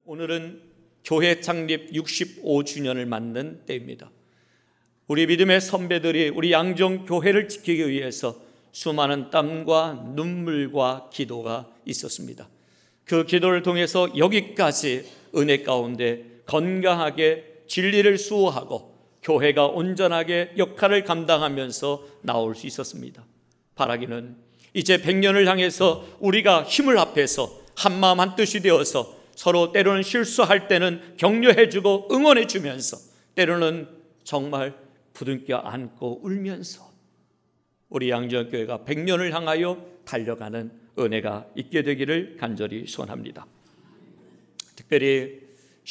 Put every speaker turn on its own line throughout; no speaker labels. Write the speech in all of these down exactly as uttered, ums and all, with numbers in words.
오늘은 교회 창립 육십오 주년을 맞는 때입니다. 우리 믿음의 선배들이 우리 양정교회를 지키기 위해서 수많은 땀과 눈물과 기도가 있었습니다. 그 기도를 통해서 여기까지 은혜 가운데 건강하게 진리를 수호하고 교회가 온전하게 역할을 감당하면서 나올 수 있었습니다. 바라기는 이제 백 년을 향해서 우리가 힘을 합해서 한마음 한뜻이 되어서 서로 때로는 실수할 때는 격려해주고 응원해주면서 때로는 정말 부둥켜 안고 울면서 우리 양정교회가 백 년을 향하여 달려가는 은혜가 있게 되기를 간절히 소원합니다. 특별히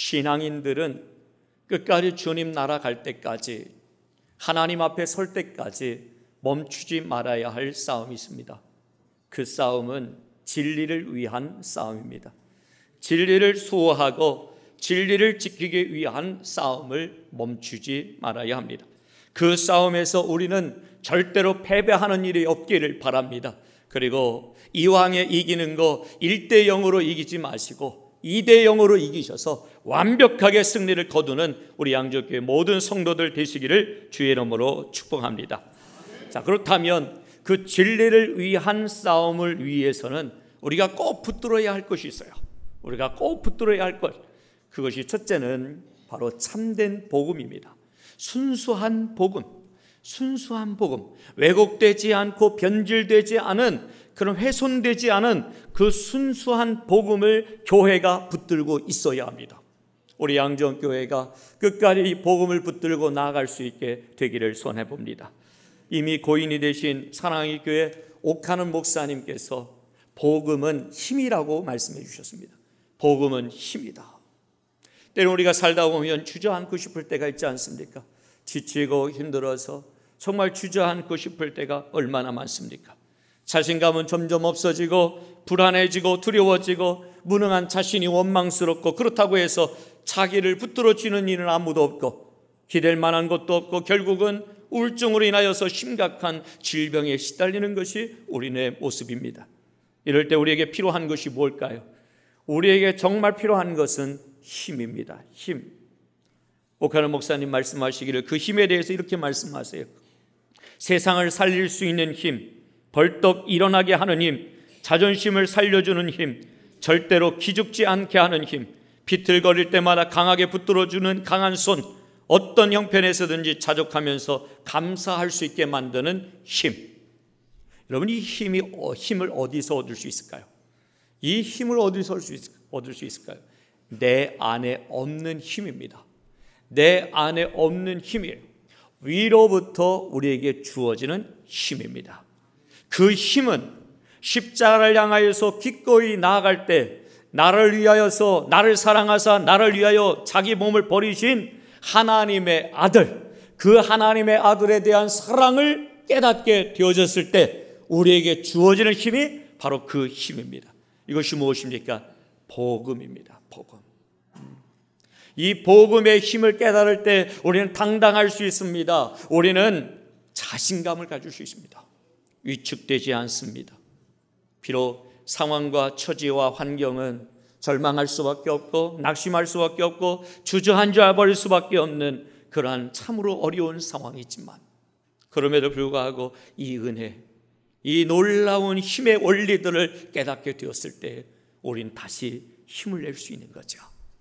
신앙인들은 끝까지 주님 나라 갈 때까지, 하나님 앞에 설 때까지 멈추지 말아야 할 싸움이 있습니다. 그 싸움은 진리를 위한 싸움입니다. 진리를 수호하고 진리를 지키기 위한 싸움을 멈추지 말아야 합니다. 그 싸움에서 우리는 절대로 패배하는 일이 없기를 바랍니다. 그리고 이왕에 이기는 거 일 대 영으로 이기지 마시고 이 대 영으로 이기셔서 완벽하게 승리를 거두는 우리 양정교회 모든 성도들 되시기를 주의 이름으로 축복합니다. 자, 그렇다면 그 진리를 위한 싸움을 위해서는 우리가 꼭 붙들어야 할 것이 있어요. 우리가 꼭 붙들어야 할 것, 그것이 첫째는 바로 참된 복음입니다. 순수한 복음, 순수한 복음, 왜곡되지 않고 변질되지 않은, 그런 훼손되지 않은 그 순수한 복음을 교회가 붙들고 있어야 합니다. 우리 양정교회가 끝까지 이 복음을 붙들고 나아갈 수 있게 되기를 소원해 봅니다. 이미 고인이 되신 사랑의 교회 옥하는 목사님께서 복음은 힘이라고 말씀해 주셨습니다. 복음은 힘이다. 때로 우리가 살다 보면 주저앉고 싶을 때가 있지 않습니까? 지치고 힘들어서 정말 주저앉고 싶을 때가 얼마나 많습니까? 자신감은 점점 없어지고 불안해지고 두려워지고 무능한 자신이 원망스럽고, 그렇다고 해서 자기를 붙들어주는 이는 아무도 없고 기댈 만한 것도 없고 결국은 우울증으로 인하여서 심각한 질병에 시달리는 것이 우리의 모습입니다. 이럴 때 우리에게 필요한 것이 뭘까요? 우리에게 정말 필요한 것은 힘입니다. 힘. 옥하는 목사님 말씀하시기를 그 힘에 대해서 이렇게 말씀하세요. 세상을 살릴 수 있는 힘, 벌떡 일어나게 하는 힘, 자존심을 살려주는 힘, 절대로 기죽지 않게 하는 힘, 비틀거릴 때마다 강하게 붙들어주는 강한 손, 어떤 형편에서든지 자족하면서 감사할 수 있게 만드는 힘. 여러분, 이 힘이, 힘을 어디서 얻을 수 있을까요? 이 힘을 어디서 얻을 수 있을까요? 내 안에 없는 힘입니다. 내 안에 없는 힘이에요. 위로부터 우리에게 주어지는 힘입니다. 그 힘은 십자가를 향하여서 기꺼이 나아갈 때 나를 위하여서, 나를 사랑하사 나를 위하여 자기 몸을 버리신 하나님의 아들, 그 하나님의 아들에 대한 사랑을 깨닫게 되어졌을 때 우리에게 주어지는 힘이 바로 그 힘입니다. 이것이 무엇입니까? 복음입니다. 복음. 이 복음의 힘을 깨달을 때 우리는 당당할 수 있습니다. 우리는 자신감을 가질 수 있습니다. 위축되지 않습니다. 비록 상황과 처지와 환경은 절망할 수밖에 없고 낙심할 수밖에 없고 주저앉아 버릴 수밖에 없는 그러한 참으로 어려운 상황이지만, 그럼에도 불구하고 이 은혜, 이 놀라운 힘의 원리들을 깨닫게 되었을 때 우리는 다시 힘을 낼 수 있는 거죠.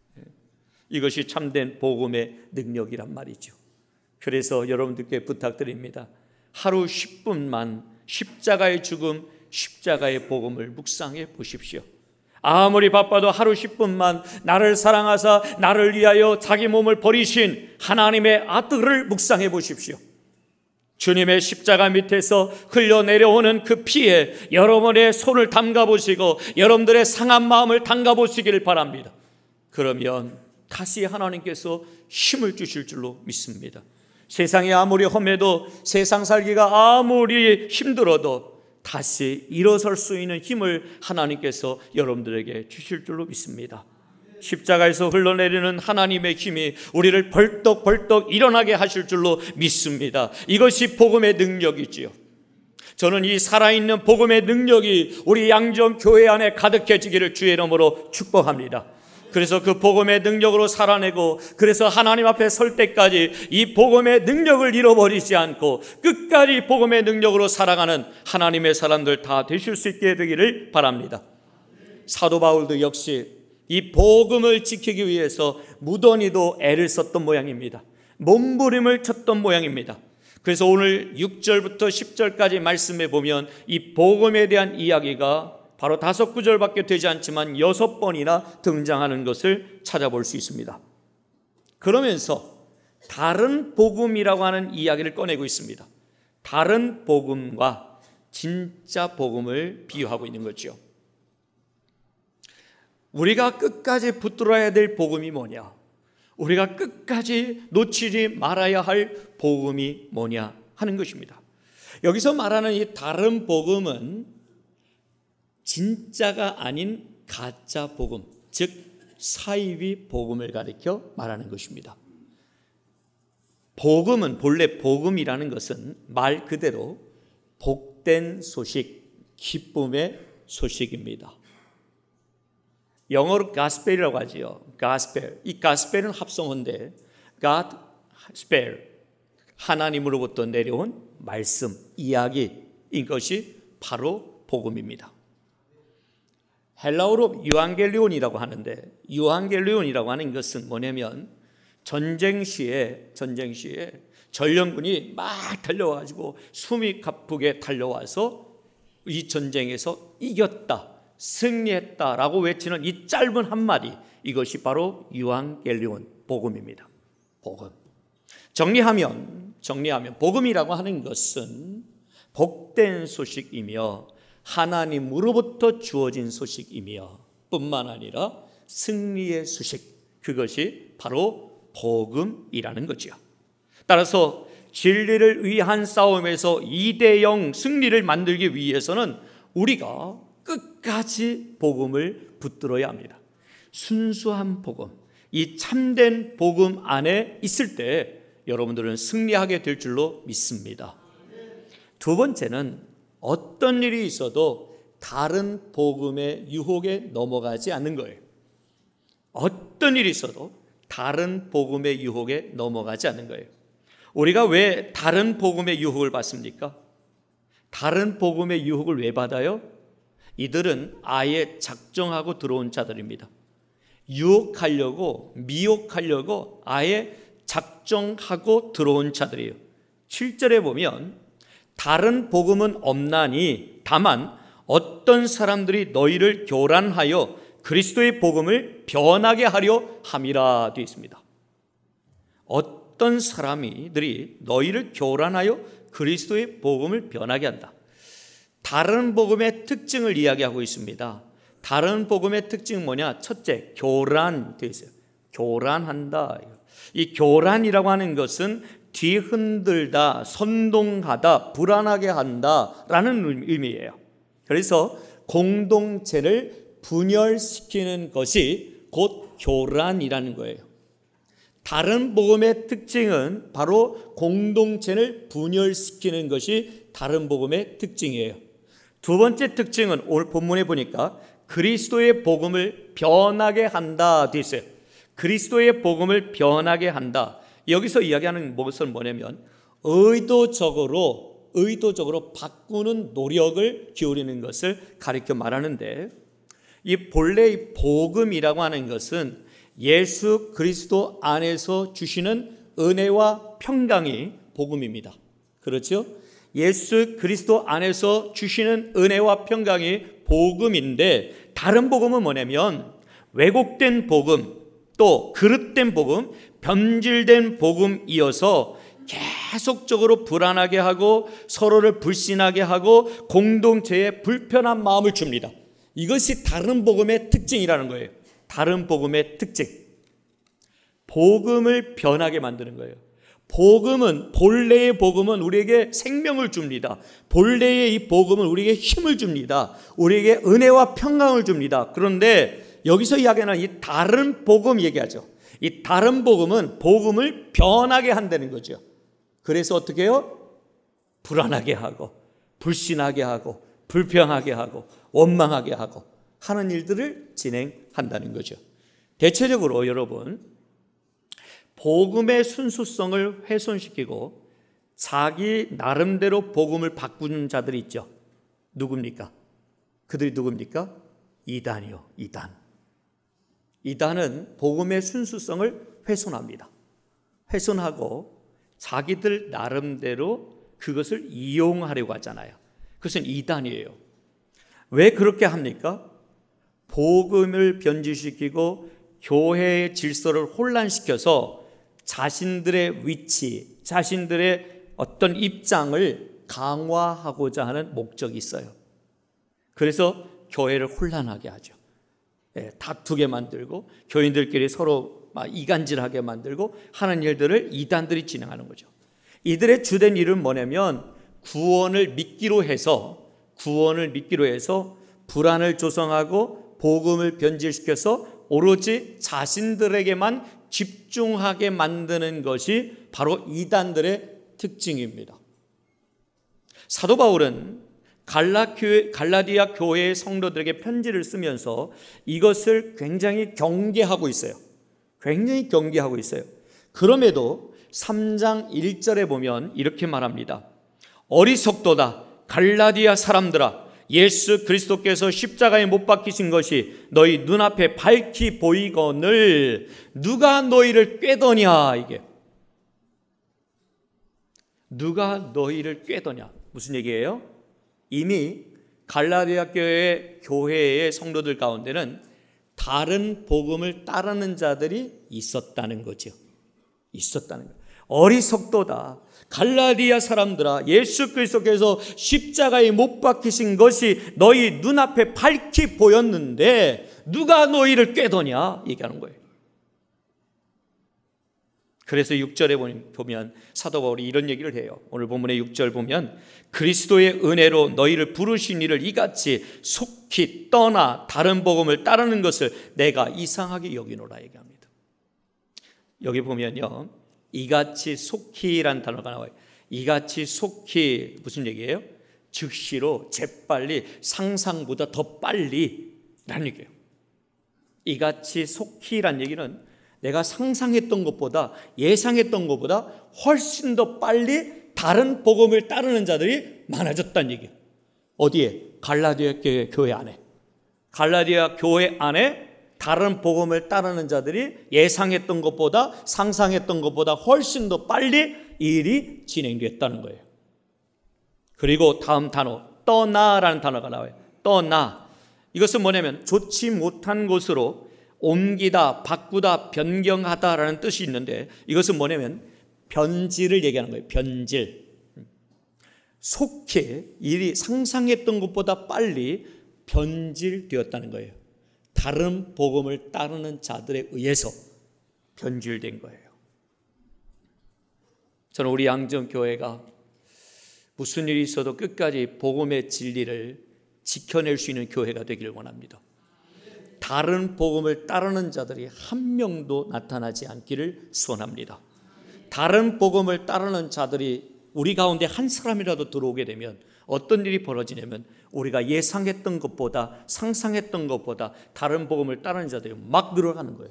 이것이 참된 복음의 능력이란 말이죠. 그래서 여러분들께 부탁드립니다. 하루 십 분만 십자가의 죽음, 십자가의 복음을 묵상해 보십시오. 아무리 바빠도 하루 십 분만 나를 사랑하사 나를 위하여 자기 몸을 버리신 하나님의 아들을 묵상해 보십시오. 주님의 십자가 밑에서 흘러내려오는 그 피에 여러분의 손을 담가보시고 여러분들의 상한 마음을 담가보시기를 바랍니다. 그러면 다시 하나님께서 힘을 주실 줄로 믿습니다. 세상이 아무리 험해도, 세상 살기가 아무리 힘들어도 다시 일어설 수 있는 힘을 하나님께서 여러분들에게 주실 줄로 믿습니다. 십자가에서 흘러내리는 하나님의 힘이 우리를 벌떡벌떡 일어나게 하실 줄로 믿습니다. 이것이 복음의 능력이지요. 저는 이 살아있는 복음의 능력이 우리 양정교회 안에 가득해지기를 주의 이름으로 축복합니다. 그래서 그 복음의 능력으로 살아내고, 그래서 하나님 앞에 설 때까지 이 복음의 능력을 잃어버리지 않고 끝까지 복음의 능력으로 살아가는 하나님의 사람들 다 되실 수 있게 되기를 바랍니다. 사도 바울도 역시 이 복음을 지키기 위해서 무던히도 애를 썼던 모양입니다. 몸부림을 쳤던 모양입니다. 그래서 오늘 육 절부터 십 절까지 말씀해 보면 이 복음에 대한 이야기가 바로 다섯 구절밖에 되지 않지만 여섯 번이나 등장하는 것을 찾아볼 수 있습니다. 그러면서 다른 복음이라고 하는 이야기를 꺼내고 있습니다. 다른 복음과 진짜 복음을 비유하고 있는 거죠. 우리가 끝까지 붙들어야 될 복음이 뭐냐? 우리가 끝까지 놓치지 말아야 할 복음이 뭐냐 하는 것입니다. 여기서 말하는 이 다른 복음은 진짜가 아닌 가짜 복음, 즉 사이비 복음을 가리켜 말하는 것입니다. 복음은, 본래 복음이라는 것은 말 그대로 복된 소식, 기쁨의 소식입니다. 영어로 가스펠이라고 하지요. 가스펠. 이 가스펠은 합성어인데 God, spell, 하나님으로부터 내려온 말씀, 이야기인 것이 바로 복음입니다. 헬라어로 유앙겔리온이라고 하는데, 유앙겔리온이라고 하는 것은 뭐냐면 전쟁 시에 전쟁 시에 전령군이 막 달려와가지고 숨이 가쁘게 달려와서 이 전쟁에서 이겼다, 승리했다라고 외치는 이 짧은 한마디, 이것이 바로 유앙겔리온, 복음입니다. 복음. 정리하면 정리하면 복음이라고 하는 것은 복된 소식이며 하나님으로부터 주어진 소식이며 뿐만 아니라 승리의 소식, 그것이 바로 복음이라는 거죠. 따라서 진리를 위한 싸움에서 이 대 영 승리를 만들기 위해서는 우리가 끝까지 복음을 붙들어야 합니다. 순수한 복음, 이 참된 복음 안에 있을 때 여러분들은 승리하게 될 줄로 믿습니다. 두 번째는 어떤 일이 있어도 다른 복음의 유혹에 넘어가지 않는 거예요. 어떤 일이 있어도 다른 복음의 유혹에 넘어가지 않는 거예요. 우리가 왜 다른 복음의 유혹을 받습니까? 다른 복음의 유혹을 왜 받아요? 이들은 아예 작정하고 들어온 자들입니다. 유혹하려고, 미혹하려고 아예 작정하고 들어온 자들이에요. 칠 절에 보면 다른 복음은 없나니 다만 어떤 사람들이 너희를 교란하여 그리스도의 복음을 변하게 하려 함이라 되어 있습니다. 어떤 사람들이 너희를 교란하여 그리스도의 복음을 변하게 한다. 다른 복음의 특징을 이야기하고 있습니다. 다른 복음의 특징은 뭐냐? 첫째, 교란 되어 있어요. 교란한다. 이 교란이라고 하는 것은 뒤흔들다, 선동하다, 불안하게 한다라는 의미예요. 그래서 공동체를 분열시키는 것이 곧 교란이라는 거예요. 다른 복음의 특징은 바로 공동체를 분열시키는 것이 다른 복음의 특징이에요. 두 번째 특징은 오늘 본문에 보니까 그리스도의 복음을 변하게 한다 되어 있어요. 그리스도의 복음을 변하게 한다. 여기서 이야기하는 것은 뭐냐면 의도적으로 의도적으로 바꾸는 노력을 기울이는 것을 가리켜 말하는데, 이 본래 이 복음이라고 하는 것은 예수 그리스도 안에서 주시는 은혜와 평강이 복음입니다. 그렇죠? 예수 그리스도 안에서 주시는 은혜와 평강이 복음인데, 다른 복음은 뭐냐면 왜곡된 복음, 또 그릇된 복음, 변질된 복음이어서 계속적으로 불안하게 하고 서로를 불신하게 하고 공동체에 불편한 마음을 줍니다. 이것이 다른 복음의 특징이라는 거예요. 다른 복음의 특징. 복음을 변하게 만드는 거예요. 복음은, 본래의 복음은 우리에게 생명을 줍니다. 본래의 이 복음은 우리에게 힘을 줍니다. 우리에게 은혜와 평강을 줍니다. 그런데 여기서 이야기하는 이 다른 복음 얘기하죠. 이 다른 복음은 복음을 변하게 한다는 거죠. 그래서 어떻게 해요? 불안하게 하고 불신하게 하고 불평하게 하고 원망하게 하고 하는 일들을 진행한다는 거죠. 대체적으로 여러분, 복음의 순수성을 훼손시키고 자기 나름대로 복음을 바꾸는 자들이 있죠. 누굽니까? 그들이 누굽니까? 이단이요, 이단. 이단은 복음의 순수성을 훼손합니다. 훼손하고 자기들 나름대로 그것을 이용하려고 하잖아요. 그것은 이단이에요. 왜 그렇게 합니까? 복음을 변질시키고 교회의 질서를 혼란시켜서 자신들의 위치, 자신들의 어떤 입장을 강화하고자 하는 목적이 있어요. 그래서 교회를 혼란하게 하죠. 예, 다투게 만들고 교인들끼리 서로 막 이간질하게 만들고 하는 일들을 이단들이 진행하는 거죠. 이들의 주된 일은 뭐냐면 구원을 믿기로 해서 구원을 믿기로 해서 불안을 조성하고 복음을 변질시켜서 오로지 자신들에게만 집중하게 만드는 것이 바로 이단들의 특징입니다. 사도 바울은 갈라디아 교회의 성도들에게 편지를 쓰면서 이것을 굉장히 경계하고 있어요. 굉장히 경계하고 있어요. 그럼에도 삼 장 일 절에 보면 이렇게 말합니다. 어리석도다 갈라디아 사람들아, 예수 그리스도께서 십자가에 못 박히신 것이 너희 눈앞에 밝히 보이거늘 누가 너희를 꾀더냐. 이게 누가 너희를 꾀더냐 무슨 얘기예요? 이미 갈라디아 교회 교회의 성도들 가운데는 다른 복음을 따르는 자들이 있었다는 거죠. 있었다는 거예요. 어리석도다 갈라디아 사람들아, 예수 그리스도께서 십자가에 못 박히신 것이 너희 눈앞에 밝히 보였는데 누가 너희를 꾀더냐 얘기하는 거예요. 그래서 육 절에 보면 사도 바울이 이런 얘기를 해요. 오늘 본문의 육 절 보면 그리스도의 은혜로 너희를 부르신 이를 이같이 속히 떠나 다른 복음을 따르는 것을 내가 이상하게 여기노라 얘기합니다. 여기 보면요, 이같이 속히란 단어가 나와요. 이같이 속히 무슨 얘기예요? 즉시로 재빨리 상상보다 더 빨리 라는 얘기예요. 이같이 속히란 얘기는 내가 상상했던 것보다 예상했던 것보다 훨씬 더 빨리 다른 복음을 따르는 자들이 많아졌다는 얘기예요. 어디에? 갈라디아 교회 안에. 갈라디아 교회 안에 다른 복음을 따르는 자들이 예상했던 것보다 상상했던 것보다 훨씬 더 빨리 일이 진행됐다는 거예요. 그리고 다음 단어 떠나라는 단어가 나와요. 떠나. 이것은 뭐냐면 좋지 못한 곳으로 옮기다, 바꾸다, 변경하다라는 뜻이 있는데 이것은 뭐냐면 변질을 얘기하는 거예요. 변질. 속히 일이 상상했던 것보다 빨리 변질되었다는 거예요. 다른 복음을 따르는 자들에 의해서 변질된 거예요. 저는 우리 양정교회가 무슨 일이 있어도 끝까지 복음의 진리를 지켜낼 수 있는 교회가 되기를 원합니다. 다른 복음을 따르는 자들이 한 명도 나타나지 않기를 소원합니다. 다른 복음을 따르는 자들이 우리 가운데 한 사람이라도 들어오게 되면 어떤 일이 벌어지냐면 우리가 예상했던 것보다 상상했던 것보다 다른 복음을 따르는 자들이 막 늘어가는 거예요.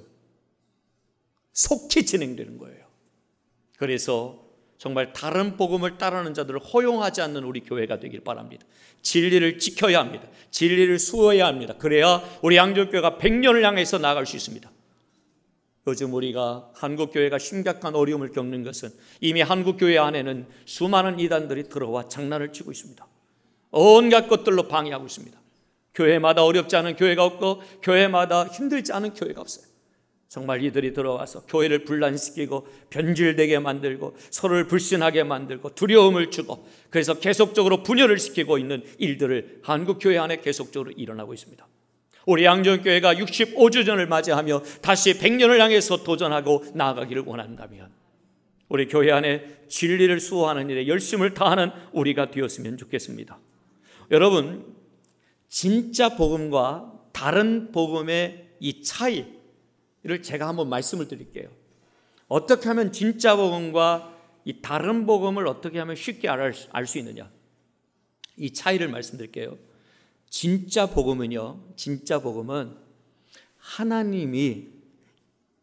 속히 진행되는 거예요. 그래서 정말 다른 복음을 따르는 자들을 허용하지 않는 우리 교회가 되길 바랍니다. 진리를 지켜야 합니다. 진리를 수호해야 합니다. 그래야 우리 양정교회가 백 년을 향해서 나아갈 수 있습니다. 요즘 우리가 한국교회가 심각한 어려움을 겪는 것은 이미 한국교회 안에는 수많은 이단들이 들어와 장난을 치고 있습니다. 온갖 것들로 방해하고 있습니다. 교회마다 어렵지 않은 교회가 없고 교회마다 힘들지 않은 교회가 없어요. 정말 이들이 들어와서 교회를 분란시키고 변질되게 만들고 서로를 불신하게 만들고 두려움을 주고 그래서 계속적으로 분열을 시키고 있는 일들을 한국교회 안에 계속적으로 일어나고 있습니다. 우리 양정교회가 육십오 주년을 맞이하며 다시 백 년을 향해서 도전하고 나아가기를 원한다면 우리 교회 안에 진리를 수호하는 일에 열심을 다하는 우리가 되었으면 좋겠습니다. 여러분, 진짜 복음과 다른 복음의 이 차이를 제가 한번 말씀을 드릴게요. 어떻게 하면 진짜 복음과 이 다른 복음을 어떻게 하면 쉽게 알 수 있느냐, 이 차이를 말씀드릴게요. 진짜 복음은요, 진짜 복음은 하나님이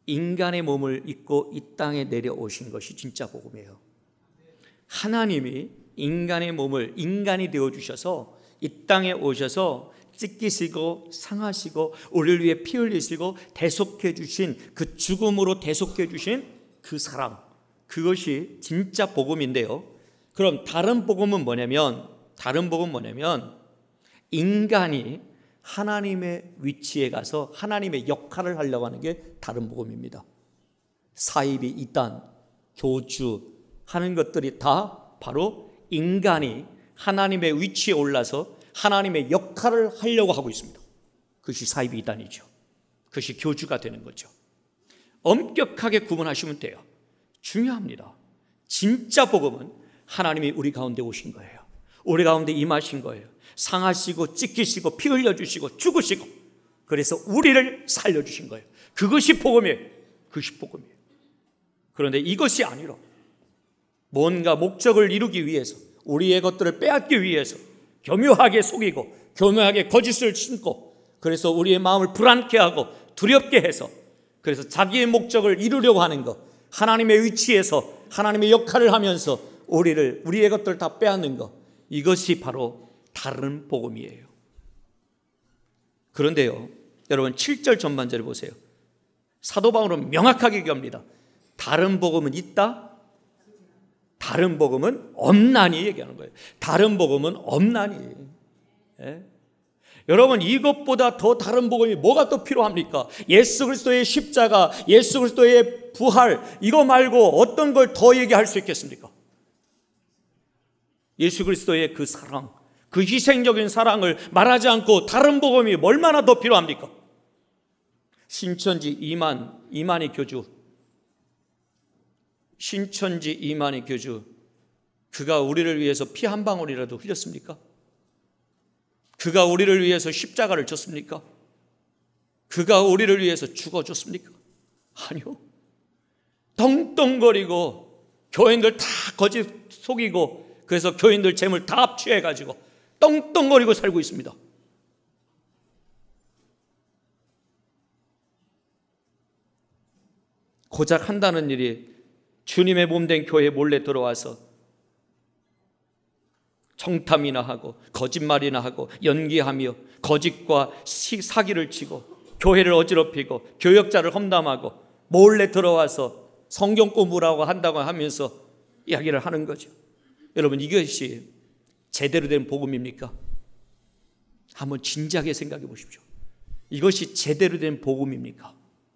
인간의 몸을 입고 이 땅에 내려오신 것이 진짜 복음이에요. 하나님이 인간의 몸을 인간이 되어주셔서 이 땅에 오셔서 찢기시고 상하시고 우리를 위해 피 흘리시고 대속해 주신 그 죽음으로 대속해 주신 그 사랑, 그것이 진짜 복음인데요. 그럼 다른 복음은 뭐냐면 다른 복음은 뭐냐면 인간이 하나님의 위치에 가서 하나님의 역할을 하려고 하는 게 다른 복음입니다. 사이비, 이단, 교주 하는 것들이 다 바로 인간이 하나님의 위치에 올라서 하나님의 역할을 하려고 하고 있습니다. 그것이 사이비 이단이죠. 그것이 교주가 되는 거죠. 엄격하게 구분하시면 돼요. 중요합니다. 진짜 복음은 하나님이 우리 가운데 오신 거예요. 우리 가운데 임하신 거예요. 상하시고 찢기시고 피 흘려주시고 죽으시고 그래서 우리를 살려주신 거예요. 그것이 복음이에요. 그것이 복음이에요. 그런데 이것이 아니라 뭔가 목적을 이루기 위해서 우리의 것들을 빼앗기 위해서 교묘하게 속이고 교묘하게 거짓을 신고 그래서 우리의 마음을 불안케 하고 두렵게 해서 그래서 자기의 목적을 이루려고 하는 것, 하나님의 위치에서 하나님의 역할을 하면서 우리를 우리의 것들을 다 빼앗는 것, 이것이 바로 다른 복음이에요. 그런데요, 여러분 칠 절 전반절을 보세요. 사도 바울은 명확하게 얘기합니다. 다른 복음은 있다, 다른 복음은 없나니 얘기하는 거예요. 다른 복음은 없나니. 예? 여러분 이것보다 더 다른 복음이 뭐가 또 필요합니까? 예수 그리스도의 십자가, 예수 그리스도의 부활, 이거 말고 어떤 걸 더 얘기할 수 있겠습니까? 예수 그리스도의 그 사랑, 그 희생적인 사랑을 말하지 않고 다른 복음이 얼마나 더 필요합니까? 신천지 이만, 이만희 교주, 신천지 이만희 교주, 그가 우리를 위해서 피 한 방울이라도 흘렸습니까? 그가 우리를 위해서 십자가를 졌습니까? 그가 우리를 위해서 죽어줬습니까? 아니요. 떵떵거리고 교인들 다 거짓 속이고 그래서 교인들 재물 다 압취해가지고 떵떵거리고 살고 있습니다. 고작 한다는 일이 주님의 몸된 교회에 몰래 들어와서 청탐이나 하고 거짓말이나 하고 연기하며 거짓과 사기를 치고 교회를 어지럽히고 교역자를 험담하고 몰래 들어와서 성경 공부라고 한다고 하면서 이야기를 하는 거죠. 여러분 이것이 제대로 된 복음입니까? 한번 진지하게 생각해 보십시오. 이것이 제대로 된 복음입니까?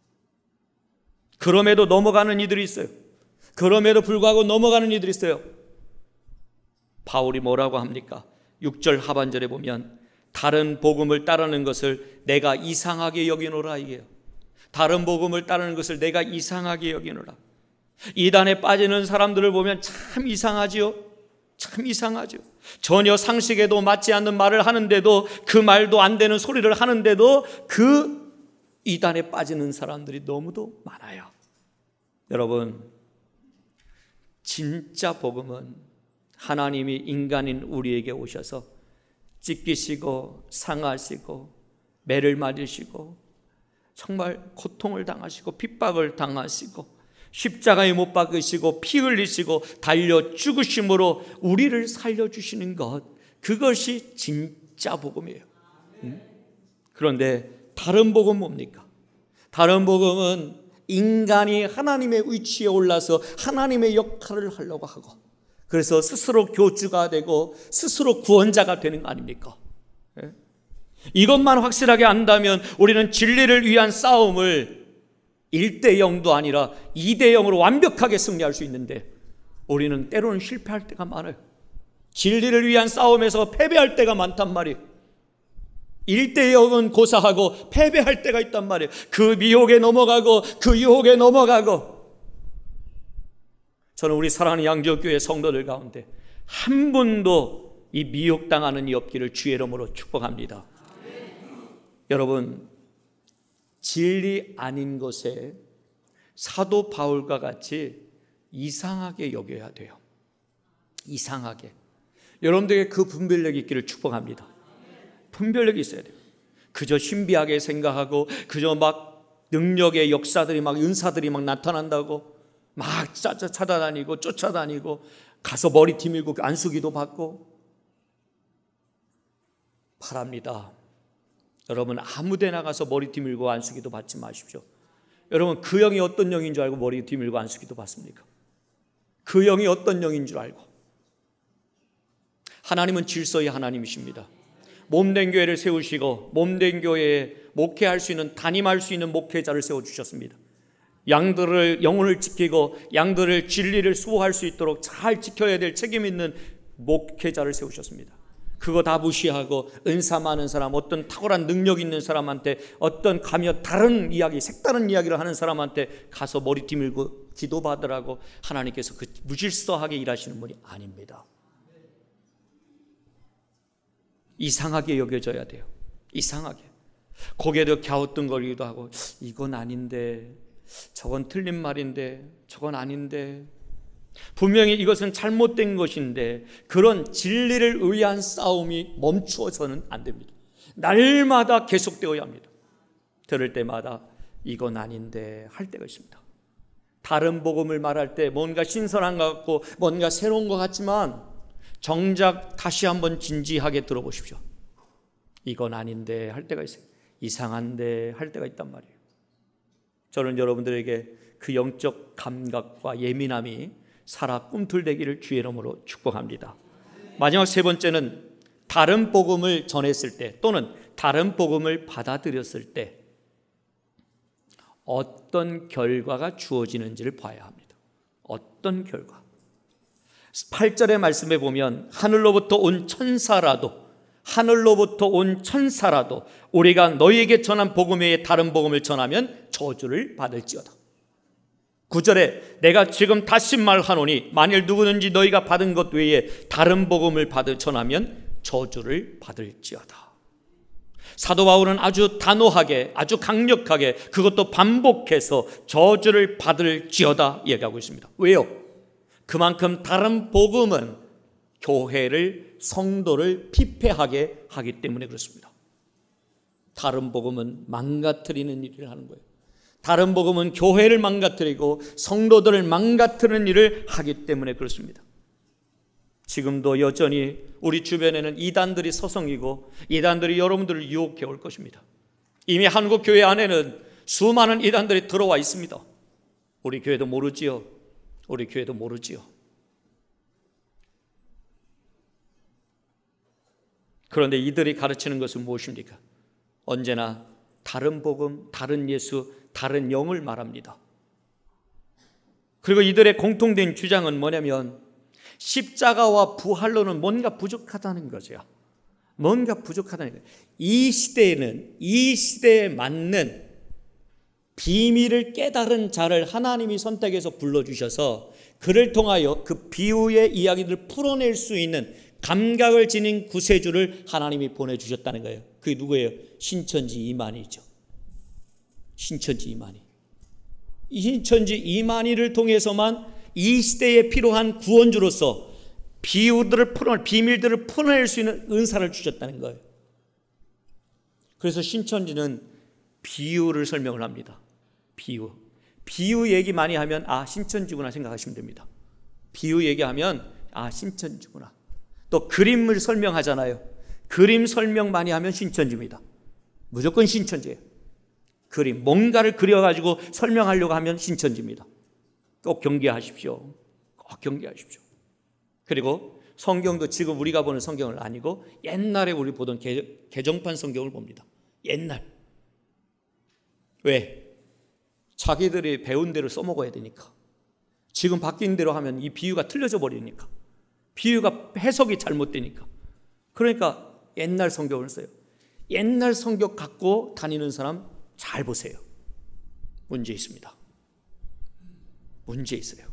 그럼에도 넘어가는 이들이 있어요. 그럼에도 불구하고 넘어가는 이들이 있어요. 바울이 뭐라고 합니까? 육 절 하반절에 보면 다른 복음을 따르는 것을 내가 이상하게 여기노라 이게요. 다른 복음을 따르는 것을 내가 이상하게 여기노라. 이단에 빠지는 사람들을 보면 참 이상하지요. 참 이상하죠. 전혀 상식에도 맞지 않는 말을 하는데도 그 말도 안 되는 소리를 하는데도 그 이단에 빠지는 사람들이 너무도 많아요. 여러분 진짜 복음은 하나님이 인간인 우리에게 오셔서 찢기시고 상하시고 매를 맞으시고 정말 고통을 당하시고 핍박을 당하시고 십자가에 못 박으시고 피 흘리시고 달려 죽으심으로 우리를 살려주시는 것, 그것이 진짜 복음이에요. 음? 그런데 다른 복음은 뭡니까? 다른 복음은 인간이 하나님의 위치에 올라서 하나님의 역할을 하려고 하고 그래서 스스로 교주가 되고 스스로 구원자가 되는 거 아닙니까? 예? 이것만 확실하게 안다면 우리는 진리를 위한 싸움을 일 대 영도 아니라 이 대 영으로 완벽하게 승리할 수 있는데 우리는 때로는 실패할 때가 많아요. 진리를 위한 싸움에서 패배할 때가 많단 말이에요. 일 대 영은 고사하고 패배할 때가 있단 말이에요. 그 미혹에 넘어가고 그 유혹에 넘어가고. 저는 우리 사랑하는 양지교회 성도들 가운데 한 분도 이 미혹당하는 이 없기를 주의 이름으로 축복합니다. 여러분 진리 아닌 것에 사도 바울과 같이 이상하게 여겨야 돼요. 이상하게. 여러분들에게 그 분별력이 있기를 축복합니다. 분별력이 있어야 돼요. 그저 신비하게 생각하고 그저 막 능력의 역사들이 막 은사들이 막 나타난다고 막 찾아다니고 쫓아다니고 가서 머리 뒤밀고 안수기도 받고 바랍니다. 여러분 아무 데 나가서 머리 뒤밀고 안수기도 받지 마십시오. 여러분 그 영이 어떤 영인 줄 알고 머리 뒤밀고 안수기도 받습니까? 그 영이 어떤 영인 줄 알고. 하나님은 질서의 하나님이십니다. 몸된 교회를 세우시고 몸된 교회에 목회할 수 있는, 담임할 수 있는 목회자를 세워주셨습니다. 양들을, 영혼을 지키고 양들을 진리를 수호할 수 있도록 잘 지켜야 될 책임 있는 목회자를 세우셨습니다. 그거 다 무시하고 은사 많은 사람, 어떤 탁월한 능력 있는 사람한테, 어떤 가며 다른 이야기, 색다른 이야기를 하는 사람한테 가서 머리 뒤밀고 기도받으라고 하나님께서 그 무질서하게 일하시는 분이 아닙니다. 이상하게 여겨져야 돼요. 이상하게. 고개도 갸우뚱거리기도 하고 이건 아닌데, 저건 틀린 말인데, 저건 아닌데, 분명히 이것은 잘못된 것인데, 그런 진리를 위한 싸움이 멈추어서는 안 됩니다. 날마다 계속되어야 합니다. 들을 때마다 이건 아닌데 할 때가 있습니다. 다른 복음을 말할 때 뭔가 신선한 것 같고 뭔가 새로운 것 같지만 정작 다시 한번 진지하게 들어보십시오. 이건 아닌데 할 때가 있어요. 이상한데 할 때가 있단 말이에요. 저는 여러분들에게 그 영적 감각과 예민함이 살아 꿈틀대기를 주의 이름으로 축복합니다. 마지막 세 번째는 다른 복음을 전했을 때 또는 다른 복음을 받아들였을 때 어떤 결과가 주어지는지를 봐야 합니다. 어떤 결과. 팔 절의 말씀에 보면 하늘로부터 온 천사라도 하늘로부터 온 천사라도 우리가 너희에게 전한 복음 외에 다른 복음을 전하면 저주를 받을지어다. 구 절에 내가 지금 다시 말하노니 만일 누구든지 너희가 받은 것 외에 다른 복음을 받을 전하면 저주를 받을지어다. 사도 바울은 아주 단호하게, 아주 강력하게, 그것도 반복해서 저주를 받을지어다 얘기하고 있습니다. 왜요? 그만큼 다른 복음은 교회를, 성도를 피폐하게 하기 때문에 그렇습니다. 다른 복음은 망가뜨리는 일을 하는 거예요. 다른 복음은 교회를 망가뜨리고 성도들을 망가뜨리는 일을 하기 때문에 그렇습니다. 지금도 여전히 우리 주변에는 이단들이 서성이고 이단들이 여러분들을 유혹해 올 것입니다. 이미 한국 교회 안에는 수많은 이단들이 들어와 있습니다. 우리 교회도 모르지요. 우리 교회도 모르지요. 그런데 이들이 가르치는 것은 무엇입니까? 언제나 다른 복음, 다른 예수, 다른 영을 말합니다. 그리고 이들의 공통된 주장은 뭐냐면 십자가와 부활로는 뭔가 부족하다는 거죠. 뭔가 부족하다는 거예요. 이 시대에는, 이 시대에 맞는 비밀을 깨달은 자를 하나님이 선택해서 불러주셔서 그를 통하여 그 비유의 이야기들을 풀어낼 수 있는 감각을 지닌 구세주를 하나님이 보내주셨다는 거예요. 그게 누구예요? 신천지 이만희죠. 신천지 이만희. 이 신천지 이만희를 통해서만 이 시대에 필요한 구원주로서 비유들을 풀어, 비밀들을 풀어낼 수 있는 은사를 주셨다는 거예요. 그래서 신천지는 비유를 설명을 합니다. 비유. 비유 얘기 많이 하면 아 신천지구나 생각하시면 됩니다. 비유 얘기하면 아 신천지구나. 또 그림을 설명하잖아요. 그림 설명 많이 하면 신천지입니다. 무조건 신천지예요. 그림, 뭔가를 그려가지고 설명하려고 하면 신천지입니다. 꼭 경계하십시오. 꼭 경계하십시오. 그리고 성경도 지금 우리가 보는 성경을 아니고 옛날에 우리 보던 개, 개정판 성경을 봅니다. 옛날. 왜? 자기들이 배운 대로 써먹어야 되니까. 지금 바뀐 대로 하면 이 비유가 틀려져 버리니까. 비유가 해석이 잘못되니까. 그러니까 옛날 성경을 써요. 옛날 성경 갖고 다니는 사람 잘 보세요. 문제 있습니다. 문제 있어요.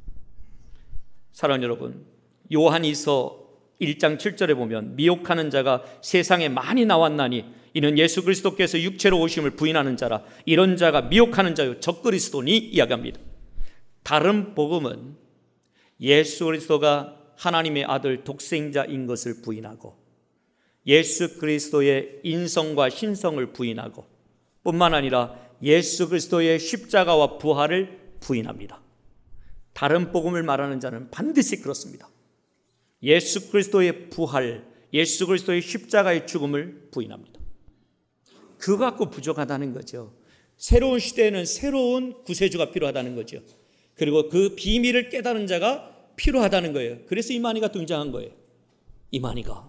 사랑하는 여러분, 요한이서 일 장 칠 절에 보면 미혹하는 자가 세상에 많이 나왔나니 이는 예수 그리스도께서 육체로 오심을 부인하는 자라. 이런 자가 미혹하는 자요 적그리스도니 이야기합니다. 다른 복음은 예수 그리스도가 하나님의 아들 독생자인 것을 부인하고 예수 그리스도의 인성과 신성을 부인하고 뿐만 아니라 예수 그리스도의 십자가와 부활을 부인합니다. 다른 복음을 말하는 자는 반드시 그렇습니다. 예수 그리스도의 부활, 예수 그리스도의 십자가의 죽음을 부인합니다. 그거 갖고 부족하다는 거죠. 새로운 시대에는 새로운 구세주가 필요하다는 거죠. 그리고 그 비밀을 깨달은 자가 필요하다는 거예요. 그래서 이만희가 등장한 거예요. 이만희가.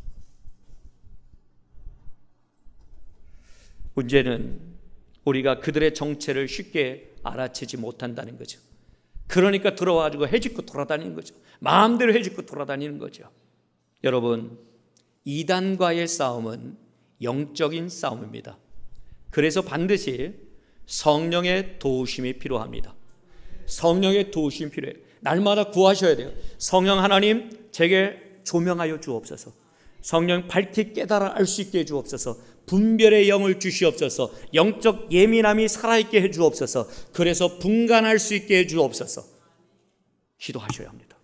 문제는 우리가 그들의 정체를 쉽게 알아채지 못한다는 거죠. 그러니까 들어와가지고 해집고 돌아다니는 거죠. 마음대로 해집고 돌아다니는 거죠. 여러분, 이단과의 싸움은 영적인 싸움입니다. 그래서 반드시 성령의 도우심이 필요합니다. 성령의 도우심이 필요해요. 날마다 구하셔야 돼요. 성령 하나님, 제게 조명하여 주옵소서. 성령 밝히 깨달아 알 수 있게 해 주옵소서. 분별의 영을 주시옵소서. 영적 예민함이 살아있게 해 주옵소서. 그래서 분간할 수 있게 해 주옵소서. 기도하셔야 합니다.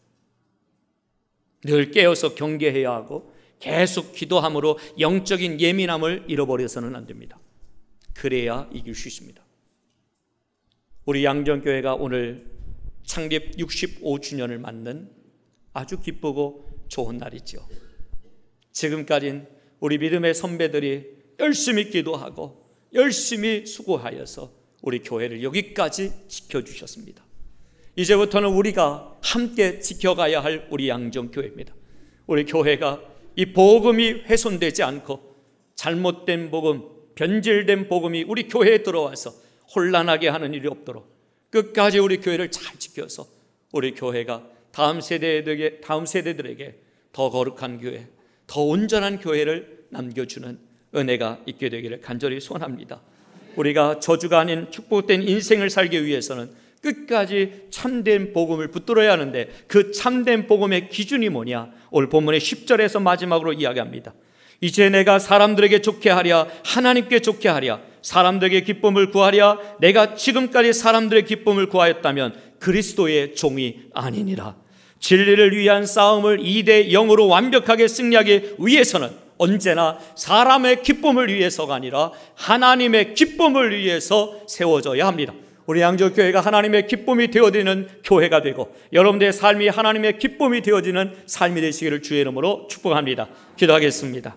늘 깨어서 경계해야 하고 계속 기도함으로 영적인 예민함을 잃어버려서는 안 됩니다. 그래야 이길 수 있습니다. 우리 양정교회가 오늘 창립 육십오 주년을 맞는 아주 기쁘고 좋은 날이죠. 지금까지는 우리 믿음의 선배들이 열심히 기도하고 열심히 수고하여서 우리 교회를 여기까지 지켜주셨습니다. 이제부터는 우리가 함께 지켜가야 할 우리 양정교회입니다. 우리 교회가 이 복음이 훼손되지 않고 잘못된 복음, 변질된 복음이 우리 교회에 들어와서 혼란하게 하는 일이 없도록 끝까지 우리 교회를 잘 지켜서 우리 교회가 다음 세대들에게, 다음 세대들에게 더 거룩한 교회, 더 온전한 교회를 남겨주는 은혜가 있게 되기를 간절히 소원합니다. 우리가 저주가 아닌 축복된 인생을 살기 위해서는 끝까지 참된 복음을 붙들어야 하는데 그 참된 복음의 기준이 뭐냐? 오늘 본문의 십 절에서 마지막으로 이야기합니다. 이제 내가 사람들에게 좋게 하랴, 하나님께 좋게 하랴, 사람들에게 기쁨을 구하랴, 내가 지금까지 사람들의 기쁨을 구하였다면 그리스도의 종이 아니니라. 진리를 위한 싸움을 이 대 영으로 완벽하게 승리하기 위해서는 언제나 사람의 기쁨을 위해서가 아니라 하나님의 기쁨을 위해서 세워져야 합니다. 우리 양정교회가 하나님의 기쁨이 되어지는 교회가 되고 여러분들의 삶이 하나님의 기쁨이 되어지는 삶이 되시기를 주의 이름으로 축복합니다. 기도하겠습니다.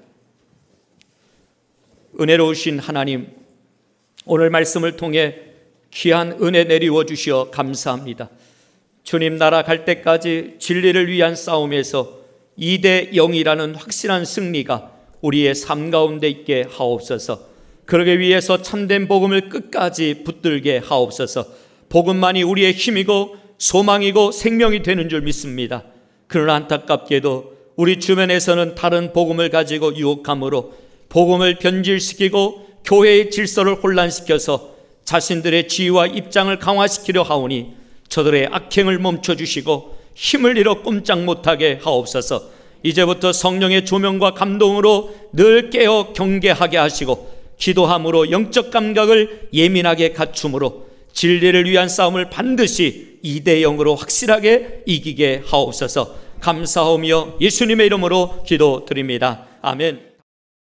은혜로우신 하나님, 오늘 말씀을 통해 귀한 은혜 내리워 주시어 감사합니다. 주님 나라 갈 때까지 진리를 위한 싸움에서 이 대 영이라는 확실한 승리가 우리의 삶 가운데 있게 하옵소서. 그러기 위해서 참된 복음을 끝까지 붙들게 하옵소서. 복음만이 우리의 힘이고 소망이고 생명이 되는 줄 믿습니다. 그러나 안타깝게도 우리 주변에서는 다른 복음을 가지고 유혹함으로 복음을 변질시키고 교회의 질서를 혼란시켜서 자신들의 지위와 입장을 강화시키려 하오니 저들의 악행을 멈춰주시고 힘을 잃어 꼼짝 못하게 하옵소서. 이제부터 성령의 조명과 감동으로 늘 깨어 경계하게 하시고 기도함으로 영적 감각을 예민하게 갖춤으로 진리를 위한 싸움을 반드시 이 대 영으로 확실하게 이기게 하옵소서. 감사하며 예수님의 이름으로 기도드립니다. 아멘.